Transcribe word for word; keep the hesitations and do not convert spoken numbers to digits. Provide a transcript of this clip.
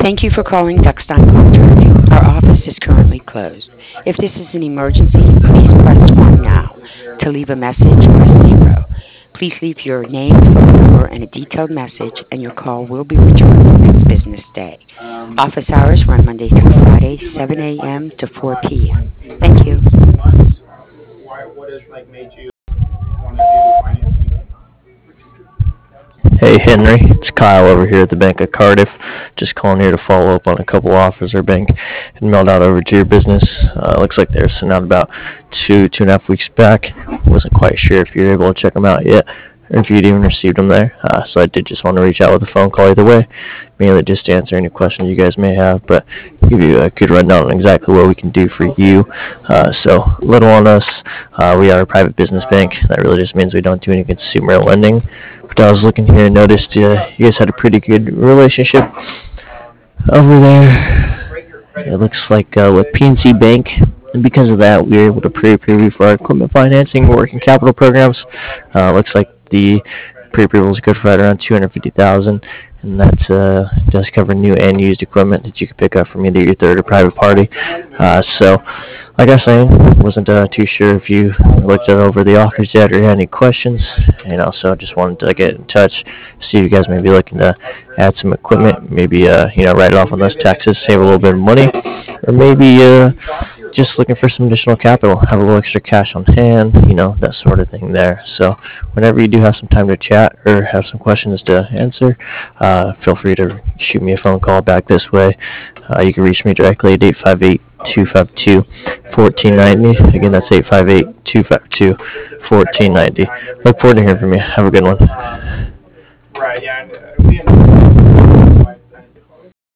Thank you for calling Duckstein Contracting. Our office is currently closed. If this is an emergency, please press one now. To leave a message, press zero. Please leave your name, phone number, and a detailed message, and your call will be returned the next business day. Office hours run Monday through Friday, seven a m to four p m. Thank you. Hey Henry, it's Kyle over here at the Bank of Cardiff. Just calling here to follow up on a couple offers our bank had mailed out over to your business. Uh, looks like they were sent out about two, two and a half weeks back. Wasn't quite sure if you were able to check them out yet, or if you'd even received them there. Uh, so I did just want to reach out with a phone call either way, mainly just to answer any questions you guys may have, but give you a good rundown on exactly what we can do for you. Uh, so little on us, uh, we are a private business bank. That really just means we don't do any consumer lending. But I was looking here and noticed uh, you guys had a pretty good relationship over there. It looks like uh, with P N C Bank, and because of that, we were able to pre-approve for our equipment financing, working capital programs. Uh, looks like the pre-approval is good for right around two hundred fifty thousand dollars, and that uh, does cover new and used equipment that you can pick up from either your third or private party. Uh, so, like I was saying, wasn't uh, too sure if you looked it over the offers yet or had any questions. You know, so just wanted to get in touch, see if you guys may be looking to add some equipment, maybe uh, you know, write it off on those taxes, save a little bit of money, or maybe uh, just looking for some additional capital, have a little extra cash on hand, you know, that sort of thing there. So whenever you do have some time to chat or have some questions to answer, uh, feel free to shoot me a phone call back this way. Uh, you can reach me directly at eight five eight, two five two, one four nine zero. Again, that's eight five eight, two five two, one four nine zero. Look forward to hearing from you. Have a good one.